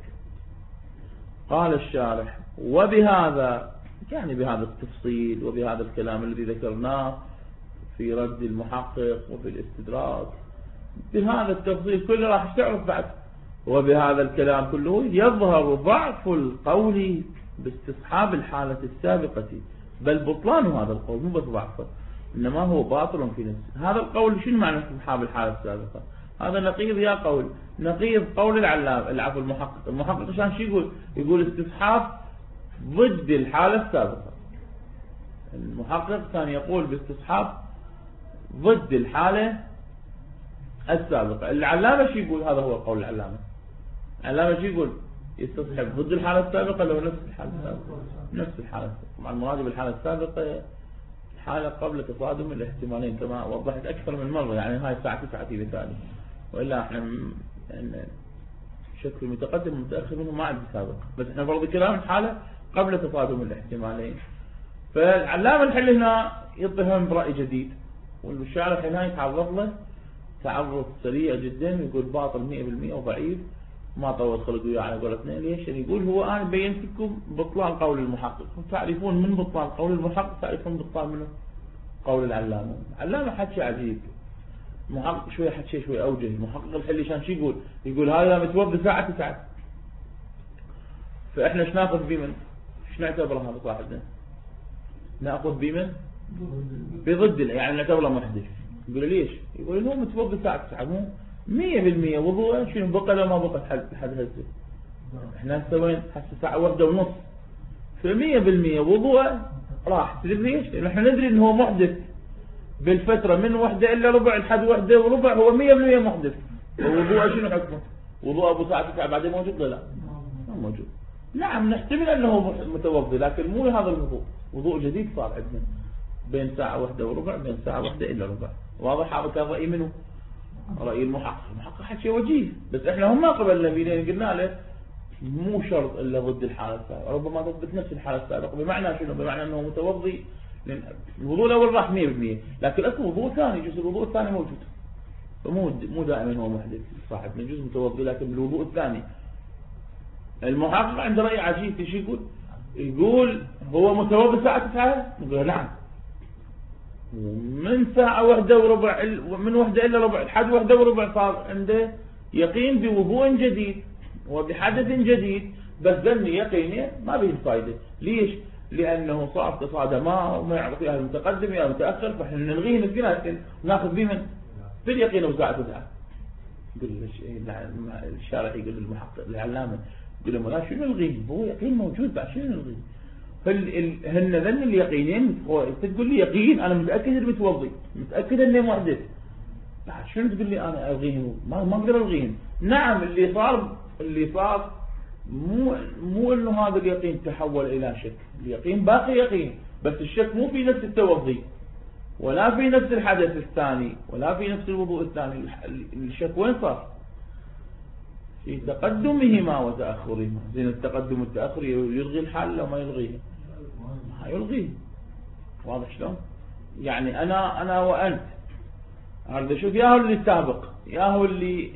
A: قال الشارح وبهذا، يعني بهذا التفصيل وبهذا الكلام الذي ذكرناه في رد المحقق وفي الاستدراك، بهذا التفصيل كله راح تعرف بعد. وبهذا الكلام كله يظهر ضعف القول باستصحاب الحالة السابقة، بل بطلان هذا القول، مو بس ضعفه، إنما هو باطل في نفسه. هذا القول شنو معنى استصحاب الحالة السابقة؟ هذا نقيض يا قول، نقيض قول العلام المحقق. المحقق شان شو يقول استصحاب ضد الحالة السابقة. المحقق كان يقول باستصحاب ضد الحالة السابقة. العلامة شو يقول؟ هذا هو قول العلامة. العلامة شو يقول؟ يستصحب ضد الحالة السابقة لو نفس الحالة السابقة، نفس الحالة السابقة. طبعا المراد بالحالة السابقة حالة قبل تصادم الاحتمالين كما وضحت أكثر من مرة، يعني هاي الساعة 9 في مثالي، وإلا احنا يعني شكل متقدم ومتأخر منه ما عندي سابق، بس احنا برضو كلام الحالة قبل تصادم الاحتمالين. فالعلامة الحل هنا يتهم برأي جديد، والشارح هنا يتعرض له تعرض سريع جدا، يقول باطل 100% وضعيف، ما طول خلق وياه على قولتنا. ليش؟ يعني يقول هو أنا بينت لكم بطلان قول المحقق، تعرفون من بطلان قول المحقق تعرفون بطلان منه قول العلامة. العلامة حكي عجيب، المحقق شوية حكي شوية أوجه. المحقق الحلي شان شو يقول؟ يقول هذا متوضى ساعة 9، فإحنا ايش ناخذ بمن؟ ايش نعتبره هذا صاحبنا؟ ناخذ بمن؟ بضد، يعني نعتبره محدث. يقول ليش؟ يقول هو متوضى الساعة 9، مو 100% وضوء، شنو بقى لو ما بقى لحد هسه؟ احنا هسه وين؟ هسه الساعة 1:30، ف100% وضوء راح. تدري ليش؟ لأن احنا ندري انه هو محدث بالفترة من 1 إلا ربع لحد 1 وربع، هو 100% محدث. ووضوء شنو حكمه؟ وضوء ابو ساعة 9 بعدين موجود ولا لا؟ ما موجود. نعم نحتمل انه متوضي، لكن مو هذا الوضوء، وضوء جديد صار عندنا بين ساعة 1 وربع، بين ساعة 1 إلا ربع. واضح؟ هذا كان رأي منه؟ رأي المحقق. المحقق حكي وجيه، بس احنا هم ما قبلنا بيه، قلنا له مو شرط الا ضد الحالة السابقة، ربما تثبت نفس الحالة السابقة. بمعنى شنو؟ بمعنى انه متوضي، الوضوء الاول راح 100%، لكن اكو وضوء ثاني، جزء الوضوء الثاني موجود، فمو دائما هو محدث صاحب، من جزء متوضي لكن بالوضوء الثاني. المحقق عنده رأي عجيب، ايش يقول؟ يقول هو متوضي ساعة 9؟ نقول نعم، من ساعة 1 وربع، من 1 إلا ربع لحد 1 وربع صار عنده يقين بوضوء جديد وبحدث جديد، بس ذني يقينه ما به فايدة. ليش؟ لأنه صار تصادما وما يعرف يا المتقدم يا المتأخر، فإحنا نلغيه نسكنه وناخذ به من باليقين وساعة 9. يقول الشارح، يقول المحقق العلامة يقول لهم لا شنو نلغيه؟ هو يقين موجود بعد شنو نلغيه؟ هن ذن اليقينين. تقول لي يقين أنا متأكد إني متوضي، متأكد إني محدث، شنو تقول لي أنا ألغيهم؟ ما أقدر ألغيهم. نعم اللي صار مو إنه هذا اليقين تحول إلى شك، اليقين باقي يقين، بس الشك مو في نفس التوضي ولا في نفس الحدث الثاني ولا في نفس الوضوء الثاني. الشك وين صار؟ في تقدمهما وتأخرهما. زين التقدم والتأخر يلغي الحال لو ما يلغيه؟ ما يلغيه. واضح شلون؟ يعني أنا وأنت هذا شوف، ياهو اللي سابق، ياهو اللي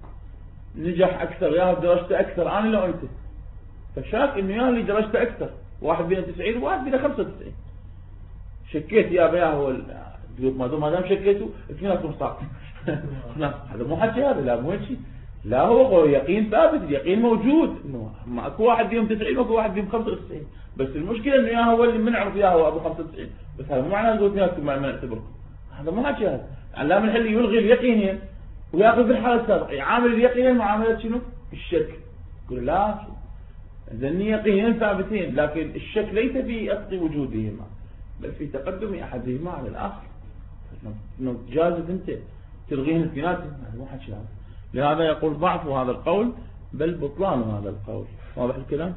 A: نجح أكثر، ياهو درجته أكثر، أنا لو أنت، فشاك إنه ياهو اللي درجته أكثر، واحد بين 90 وواحد بين 95. شكيت ياهو ما دام شكيتوا اثنيناتهم صار. هذا مو حكي، هذا لا مو شيء، لا هو يقين ثابت، اليقين موجود، انه ما اكو واحد بيهم 90 واكو واحد بيهم 95. بس المشكله انه ياهو اللي بنعرف ياهو ابو 95، بس هذا مو معناه نقول اثنيناتكم ما نعتبركم، هذا مو حكي. هذا علام الحلي يلغي اليقينين وياخذ الحاله السابقه، يعامل اليقينين معامله شنو؟ الشك. يقول لا ذن يقينين ثابتين، لكن الشك ليس في اصل وجودهما بل في تقدم احدهما على الاخر. انه جازت انت تلغيهم اثنيناتهم، هذا مو حكي. هذا لهذا يقول ضعف هذا القول بل بطلان هذا القول. واضح الكلام؟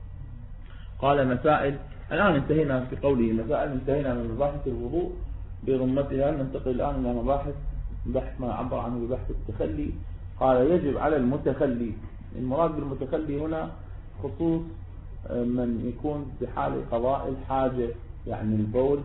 A: قال مسائل. الآن انتهينا في قوله مسائل، انتهينا من مباحث الوضوء برمتها، ننتقل الآن إلى مباحث بحث ما عبر عنه ببحث التخلي. قال يجب على المتخلي، المراد بالمتخلي هنا خصوص من يكون في حال قضاء الحاجة، يعني البول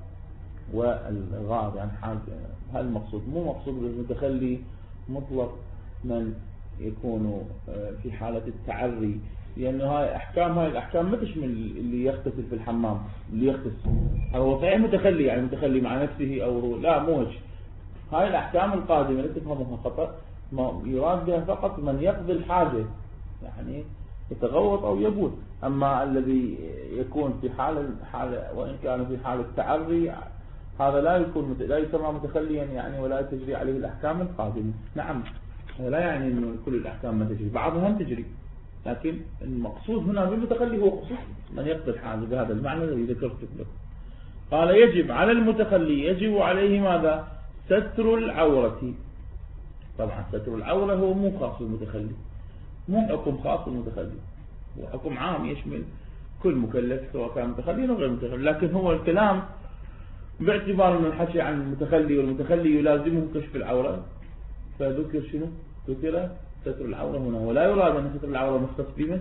A: والغار، يعني حاجة. هذا المقصود، مو مقصود بالمتخلي مطلق من يكون في حالة التعري، لأنه هاي الأحكام ما تشمل اللي يغتسل في الحمام، اللي يغتسل هو صحيح متخلي، يعني متخلي مع نفسه أو لا، مو هيك. هاي الأحكام القادمة لا تفهمها خطأ، ما يراد بها فقط من يقضي الحاجة، يعني يتغوط أو يبول. أما الذي يكون في حالة وإن كان في حالة التعري، هذا لا يسمى متخليا يعني، ولا تجري عليه الأحكام القادمة. نعم هذا لا يعني أنه كل الأحكام ما تجري، بعضها تجري، لكن المقصود هنا بالمتخلي هو خصوص من يقضي الحاجة بهذا المعنى الذي ذكرته لكم. قال يجب على المتخلي، يجب عليه ماذا؟ ستر العورة. طبعا ستر العورة هو مو خاص بالمتخلي، مو حكم خاص بالمتخلي، هو حكم عام يشمل كل مكلف سواء كان متخلي أو غير متخلي. لكن هو الكلام باعتبار أن الحكي عن المتخلي، والمتخلي يلازمه كشف العورة، فذكر شنو؟ ذكر ستر العورة هنا، ولا يراد أن ستر العورة مختص بمن؟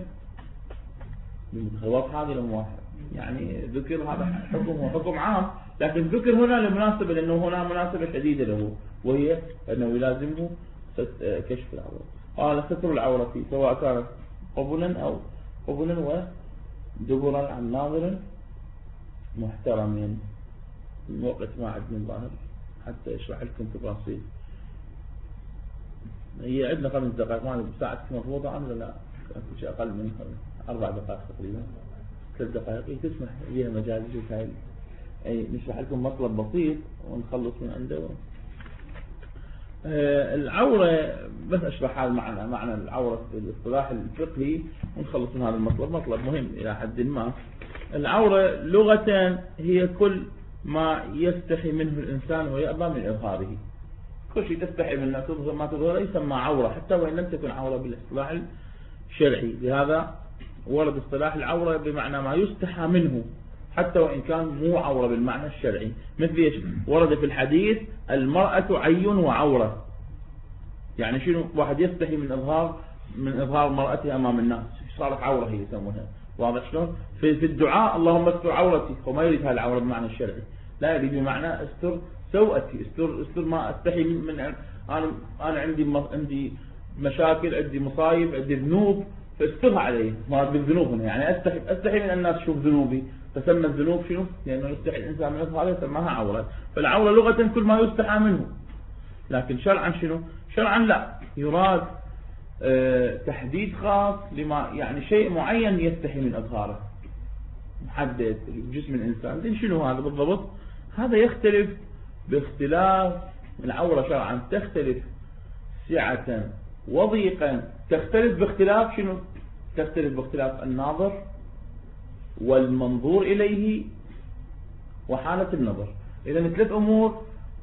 A: بالمتخلط هذه لمواحد، يعني ذكر هذا حكم عام، لكن ذكر هنا لمناسبة، لأنه هنا مناسبة شديدة له، وهي أنه يلازمه كشف العورة. قال ستر العورة سواء كانت قبلا ودبرا عن ناظر محترم. الوقت ما عندنا الظاهر حتى اشرح لكم تفاصيل. هي عندنا 5 دقائق، ما ساعة مضبوطة عنه لا شيء أقل من 4 دقائق تقريبا، 3 دقائق تسمح فيها مجال هاي. أي نشرح لكم مطلب بسيط ونخلص من عنده. العورة بس أشرح هذا معنى العورة بالاصطلاح الفقهي ونخلص من هذا المطلب. مطلب مهم إلى حد ما. العورة لغة هي كل ما يستحي منه الإنسان ويأبى من إظهاره. كل شيء تستحي منه ما تظهر يسمى عورة، حتى وإن لم تكن عورة بالاصطلاح الشرعي. لهذا ورد اصطلاح العورة بمعنى ما يستحى منه حتى وإن كان مو عورة بالمعنى الشرعي. مثل ايش؟ ورد في الحديث المرأة عي وعورة، يعني شنو؟ واحد يستحي من إظهار مرأته أمام الناس، صارت عورة هي يسمونها. واضح شلون؟ في الدعاء اللهم استر عورتي، وما يريد هذه العورة بمعنى الشرعي، لا يريد بمعنى استر سوءتي، استر ما استحي من أنا عندي مشاكل، عندي مصايب، عندي ذنوب، فاسترها عليه. ما بالذنوب هنا يعني استحي من الناس تشوف ذنوبي، فسمى الذنوب شنو؟ لأنه يستحي الإنسان من إظهارها سماها عورة. فالعورة لغة كل ما يستحى منه، لكن شرعا شنو؟ شرعا لا يراد تحديد خاص لما يعني شيء معين يستحي من إظهاره، محدد جسم الإنسان. دين شنو هذا بالضبط؟ هذا يختلف باختلاف العورة شرعا، تختلف سعة وضيقا، تختلف باختلاف شنو؟ تختلف باختلاف الناظر والمنظور إليه وحالة النظر. إذن ثلاث أمور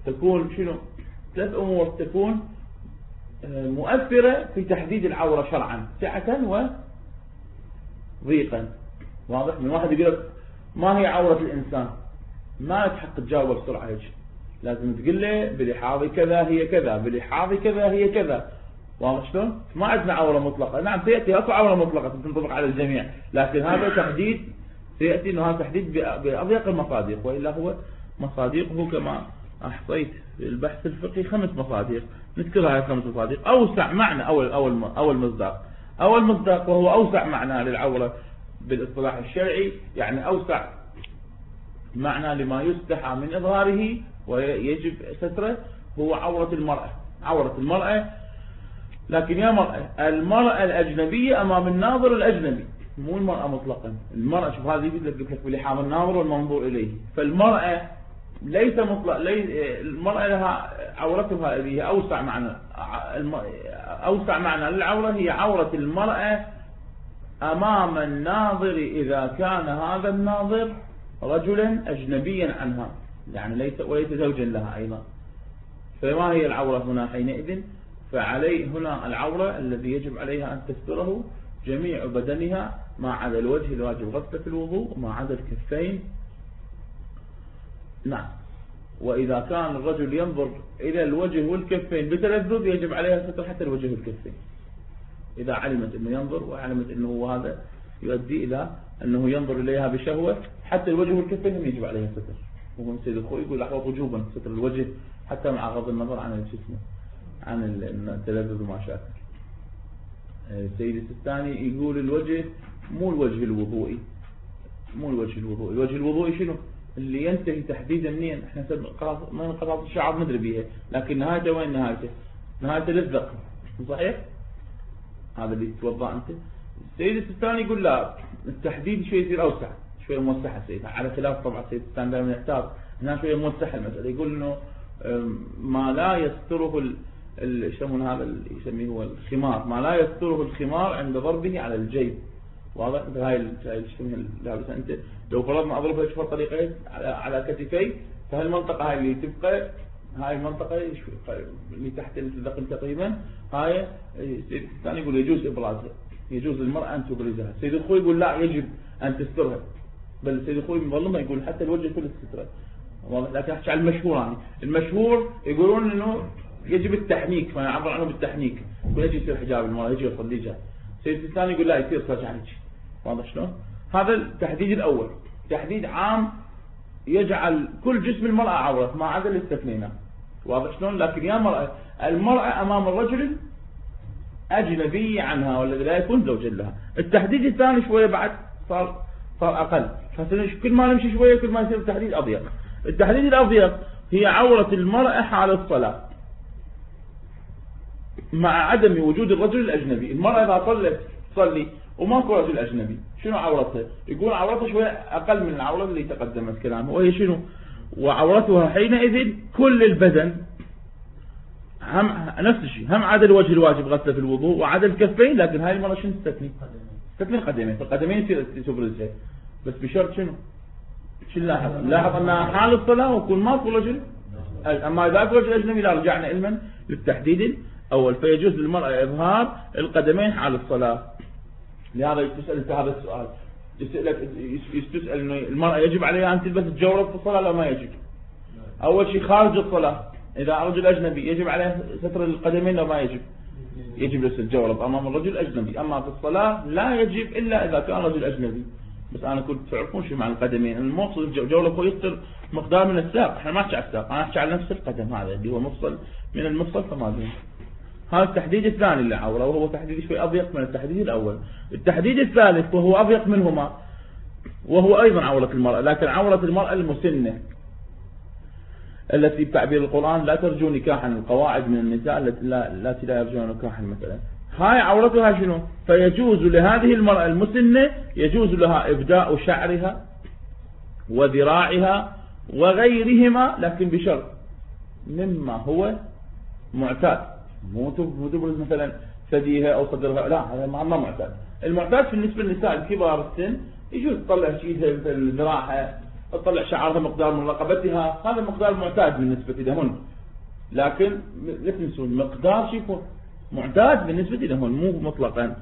A: تكون مؤثرة في تحديد العورة شرعا، سعة وضيقا. واضح؟ من واحد يقول لك ما هي عورة الإنسان، ما تحق تجاوب بسرعة هيك، لازم تقول له بلحاظ كذا هي كذا، بلحاظ كذا هي كذا. واضح شلون؟ ما عندنا عورة مطلقة. نعم سيأتي اكو عورة مطلقة تنطبق على الجميع، لكن هذا تحديد سيأتي انه هذا تحديد بأضيق المصادق، وإلا هو مصادقه كما أحصيت في البحث الفقهي 5 مصادق، نذكر هاي 5 مصادق. أوسع معنى أول مصداق وهو أوسع معنى للعورة بالاصطلاح الشرعي، يعني أوسع معنى لما يستحى من إظهاره ويجب ستره، هو عورة المرأة. لكن يا المرأة الأجنبية أمام الناظر الأجنبي، مو المرأة مطلقا. المرأة شوف هذه قلت لك بلحاظ الناظر والمنظور إليه، فالمرأة ليس مطلق، المرأة لها عورتها هي أوسع معنى للعورة، هي عورة المرأة أمام الناظر إذا كان هذا الناظر رجلا أجنبيا عنها، يعني وليس زوجا لها أيضا. فما هي العورة هنا حينئذ؟ فعليه هنا العورة الذي يجب عليها أن تستره جميع بدنها ما عدا الوجه الواجب غسله في الوضوء، وما عدا الكفين. نعم. وإذا كان الرجل ينظر إلى الوجه والكفين بتلذذ يجب عليها ستر حتى الوجه والكفين، إذا علمت أنه ينظر وعلمت أنه هذا يؤدي إلى أنه ينظر إليها بشهوة، حتى الوجه والكفين يجب عليها ستر. ومن سيد الخوي يقول أحوط وجوبا ستر الوجه حتى مع غض النظر عن الجسم عن التلذذ وما شابه. السيد السيستاني يقول الوجه مو الوجه الوضوئي، الوجه الوضوئي شنو؟ اللي ينتهي تحديدا منين؟ احنا ما قطعة الشعر ندري بيها، لكن نهايته وين نهايته؟ نهايته للذقن، صحيح؟ هذا اللي توضأ انت. السيد السيستاني يقول لا، التحديد شوي يصير اوسع، شوي موسع السيد، على خلاف طبعا السيد السيستاني دائما يحتاج هنا شوي موسع المسألة. يقول انه ما لا يستره يسمون هذا يسميه هو الخمار، ما لا يستره الخمار عند ضربه على الجيب. واضح؟ انت هاي اللابسه انت لو فرضنا اضربها شوف طريقه على كتفي، فهالمنطقه هاي اللي تبقى، هاي المنطقه اللي تحت الذقن تقريبا، هاي السيد الثاني يقول يجوز ابرازها، يجوز للمراه ان تبرزها. السيد الخوي يقول لا يجب ان تسترها، بل السيد الخوي مظلمها يقول حتى الوجه كله تستره. واضح؟ لكن احكي على المشهور، يعني المشهور يقولون انه يجب التحنيك، فيعبر عنه بالتحنيك، ويجي يصير حجاب المراه، يجي يصلي جهه. السيد الثاني يقول لا يصير رجعك. واضح شلون؟ هذا التحديد الأول، تحديد عام يجعل كل جسم المرأة عورة ما عدا الاستثنينات. واضح شلون؟ لكن يا المرأة أمام الرجل أجنبي عنها والذي لا يكون زوجا لها. التحديد الثاني شوية بعد صار أقل، كل ما نمشي شوية كل ما يصير التحديد أضيق. التحديد الأضيق هي عورة المرأة حال الصلاة مع عدم وجود الرجل الأجنبي. المرأة إذا تصلي وماكو رجل أجنبي شنو عورتها؟ يقول عورتها شوية أقل من العورة اللي تقدمت كلامه، وهي شنو؟ وعورتها حينئذ كل البدن، هم نفس الشيء، هم عدا الوجه الواجب غسله في الوضوء وعدا الكفين. لكن هاي المرة شنو تستثني؟ تستثني القدمين، فالقدمين تبرزها بس بشرط شنو لاحظ أنها حال الصلاة ويكون ماكو رجل. أما إذا أكو رجل أجنبي لا، رجعنا علما للتحديد الأول، فيجوز للمرأة إظهار القدمين حال الصلاة. لهذا تسأل انت هذا السؤال، تسأل انه المرأة يجب عليها ان تلبس الجورب في الصلاة لا ما يجب؟ اول شيء خارج الصلاة اذا رجل اجنبي يجب عليه ستر القدمين لا ما يجب؟ يجب لبس الجورب امام الرجل الاجنبي. اما في الصلاة لا يجب الا اذا كان رجل اجنبي. بس انا كنت تعرفون شو معنى القدمين، المقصد الجورب هو يستر مقدار من الساق، احنا ما نحكي على الساق، انا احكي على نفس القدم هذا اللي هو مفصل من المفصل فما بين. هذا التحديد الثاني للعورة، وهو تحديد شوي أضيق من التحديد الأول. التحديد الثالث وهو أضيق منهما وهو أيضا عورة المرأة، لكن عورة المرأة المسنة التي بتعبير القرآن لا ترجو نكاحا، القواعد من النساء التي لا يرجون نكاحا مثلا. هاي عورتها شنو؟ فيجوز لهذه المرأة المسنة يجوز لها إبداء شعرها وذراعها وغيرهما، لكن بشرط مما هو معتاد. مو تبرز مثلا ثديها أو صدرها، لا هذا ما معتاد. المعتاد بالنسبة للنساء الكبار السن يجوز تطلع شيء مثل ذراعها، تطلع شعرها مقدار من رقبتها، هذا مقدار معتاد بالنسبة لهن. لكن لا تنسون مقدار شيء يكون معتاد بالنسبة لهن مو مطلقا.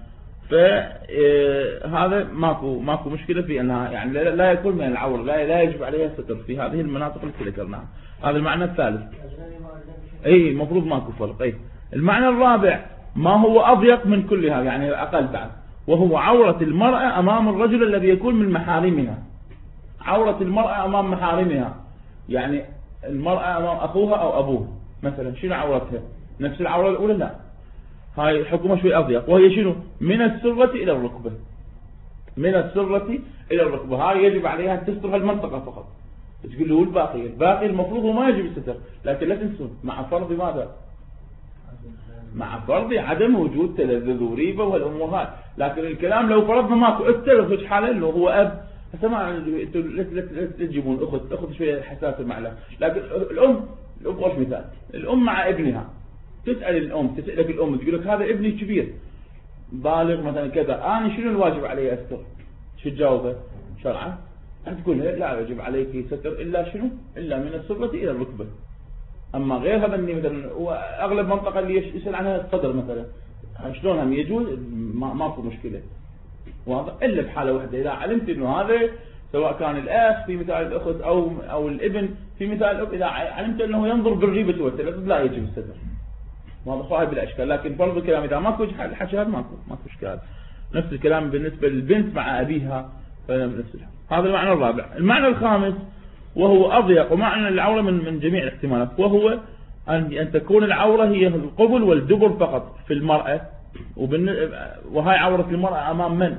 A: فهذا ماكو مشكلة في أنها يعني لا يكون من العورة، لا يجب عليها الستر في هذه المناطق التي ذكرناها. هذا المعنى الثالث. أي مفروض ماكو فرق. أي المعنى الرابع ما هو أضيق من كلها يعني أقل بعد، وهو عورة المرأة أمام الرجل الذي يكون من محارمها. عورة المرأة أمام محارمها يعني المرأة أمام أخوها أو أبوها مثلا، شنو عورتها؟ نفس العورة الأولى؟ لا، هاي حكمها شوي أضيق، وهي شنو؟ من السرة إلى الركبة. من السرة إلى الركبة، هاي يجب عليها أن تستر هالمنطقة فقط. تقول له الباقي المفروض ما يجب الستر، لكن لا تنسون مع فرض ماذا؟ مع فرض عدم وجود تلذذ وريبة والأمور هاي. لكن الكلام لو فرضنا ماكو التلذذ حاله اللي هو أب، هسه ما لا تجيبون أخذ شوية حساسة معنا. لكن الأم وش مثال؟ الأم مع ابنها تسأل الأم، تسألك الأم تقول لك هذا ابني كبير بالغ مثلا كذا، أنا شنو الواجب علي أستر؟ شو تجاوبه شرعا؟ تقول لا يجب عليك ستر إلا شنو؟ إلا من السرة إلى الركبة. أما غير هذا اللي مثلا وأغلب منطقة اللي يسأل عنها الصدر مثلا، شلون هم يجوز؟ ماكو مشكلة واضح، إلا بحالة واحدة إذا علمت إنه هذا سواء كان الأخ في مثال الأخت أو الابن في مثال الأب، إذا علمت إنه ينظر بالريبة والتلذذ لا يجب الستر. واضح هاي بالأشكال. لكن فرض الكلام إذا ماكو الحكي هذا ماكو إشكال. نفس الكلام بالنسبة للبنت مع أبيها نفس الحال. هذا المعنى الرابع. المعنى الخامس وهو أضيق ومعنى العورة من جميع الاحتمالات، وهو أن تكون العورة هي القبل والدبر فقط في المرأة. وهاي عورة المرأة أمام من؟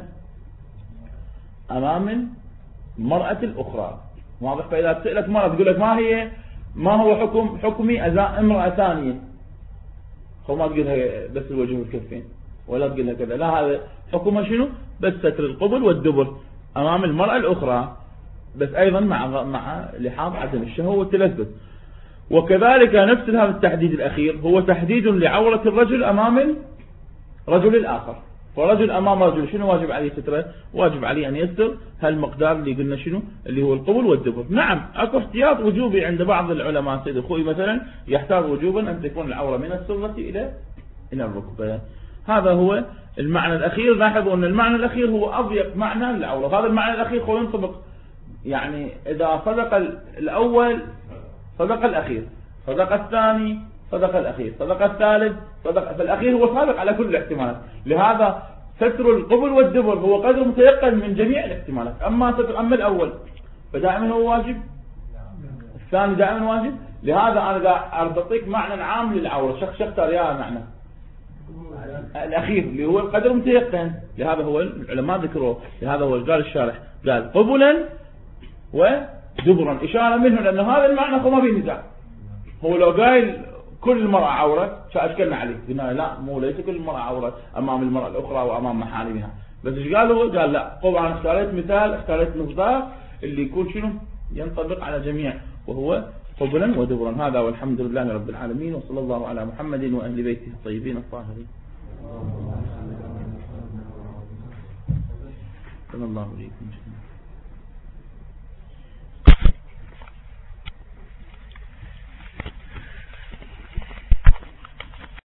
A: أمام المرأة الأخرى. واضح. فإذا سألت مرأة تقول لك ما هو حكمي أزاء امرأة ثانية، هو ما تقولها بس الوجه والكفين ولا تقولها كذا، لا، هذا حكمها شنو؟ بس ستر القبل والدبر أمام المرأة الأخرى، بس أيضا مع لحاظ عدم الشهوة والتلذذ. وكذلك نفس هذا التحديد الأخير هو تحديد لعورة الرجل أمام الرجل الآخر. فرجل أمام رجل شنو واجب عليه ستره؟ واجب عليه أن يستر هالمقدار اللي قلنا شنو؟ اللي هو القبل والدبر. نعم أكو احتياط وجوبي عند بعض العلماء. سيد أخوي مثلا يحتاج وجوبا أن تكون العورة من السرة إلى الركبة. هذا هو المعنى الأخير. لاحظوا أن المعنى الأخير هو أضيق معنى للعورة. هذا المعنى الأخير هو ينطبق يعني إذا صدق الأول صدق الأخير، صدق الثاني صدق الأخير، صدق الثالث صدق، فالأخير هو صادق على كل الاحتمالات. لهذا ستر القبل والدبر هو قدر متيقن من جميع الاحتمالات. أما الأول فدائما هو واجب، الثاني دائما واجب. لهذا أنا أعطيك معنى عام للعورة، اختار يا معنى الأخير اللي هو القدر متيقن. لهذا هو العلماء ذكروه، لهذا هو قال الشارح قال قبلا ودبرا، إشارة منه لأن هذا المعنى هو ما فيه نزاع. هو لو قال كل المرأة عورة فأشكلنا عليه، قلنا لا، مو ليس كل المرأة عورة أمام المرأة الأخرى وأمام محارمها. بس إيش قال لا، طبعا اختاريت مثال، اختاريت مقدار اللي يكون شنو ينطبق على جميع، وهو قبلا ودبرا. هذا والحمد لله رب العالمين، وصلى الله على محمد وأهل بيته الطيبين الطاهرين. صلى الله عليه وسلم.